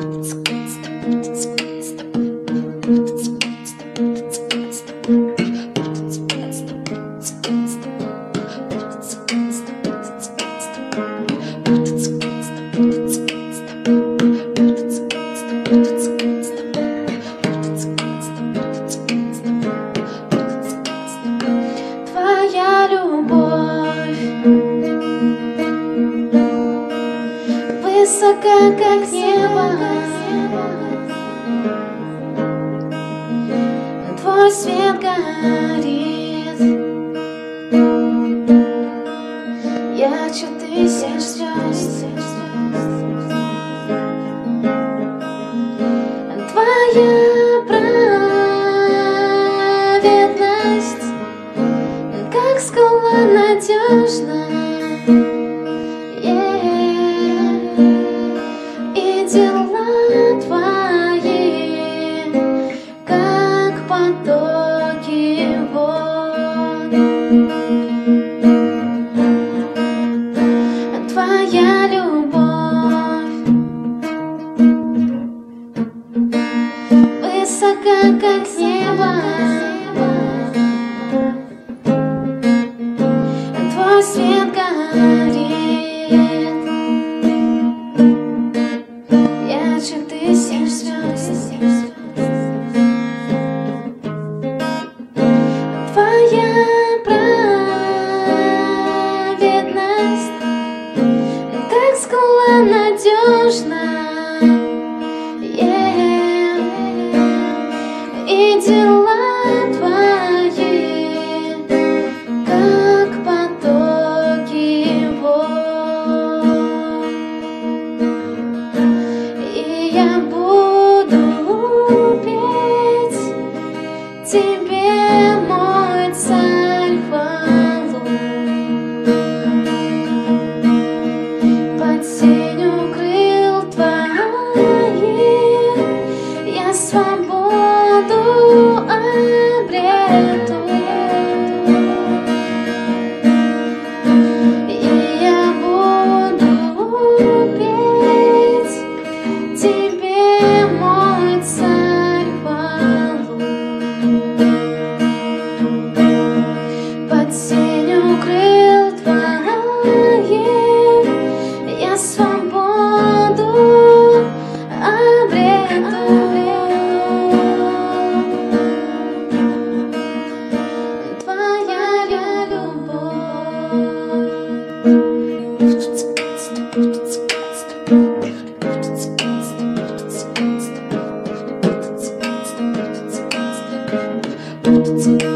Твоя любовь высока, как небо, твой свет горит ярче тысяч звезд. Твоя праведность, как скала надежна, и дела твои, как потоки вод. Твоя любовь высока, как небо, твой свет горит ярче тысяч звезд. Твоя праведность, как скала надежна, и дела твои, как потоки вод. И я буду петь тебе, мой царь, хвалу. Под сенью крыл твоих я свободу обрету. И я буду петь тебе, мой царь, хвалу. Под сенью крыл твоих я свободу обрету. Твоя любовь.